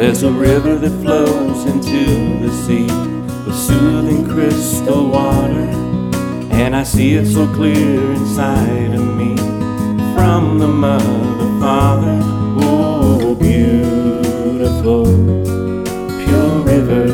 There's a river that flows into the sea with soothing crystal water, and I see it so clear inside of me from the mother, father. Oh, beautiful, pure river.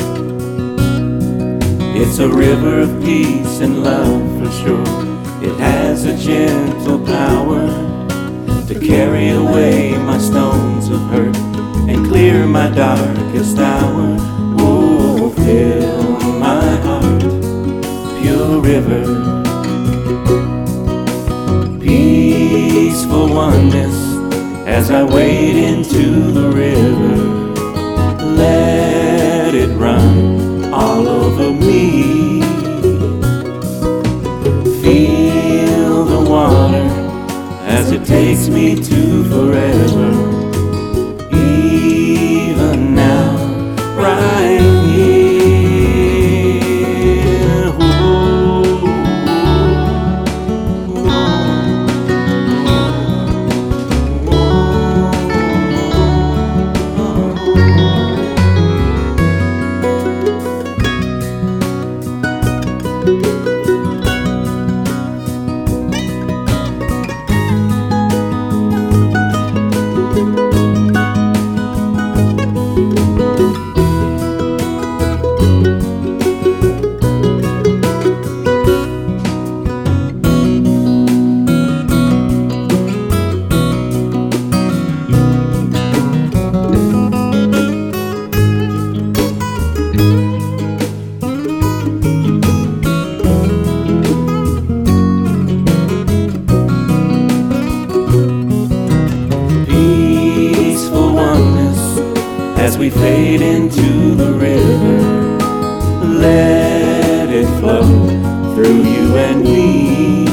It's a river of peace and love for sure. It has a gentle power to carry away my stones of hurt and clear my darkest hour. Oh, fill my heart, pure river. Peaceful oneness as I wade into the river. Let it run all over me. Feel the water as it takes me to forever. Even now, right here. As we fade into the river, let it flow through you and me.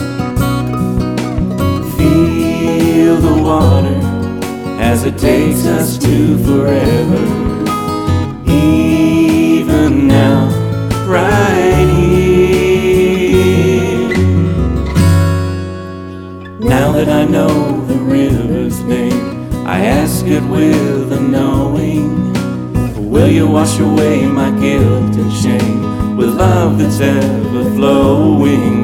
Feel the water as it takes us to forever. Even now, right here. Now that I know the river's name, I ask it with a knowing. Will you wash away my guilt and shame with love that's ever flowing?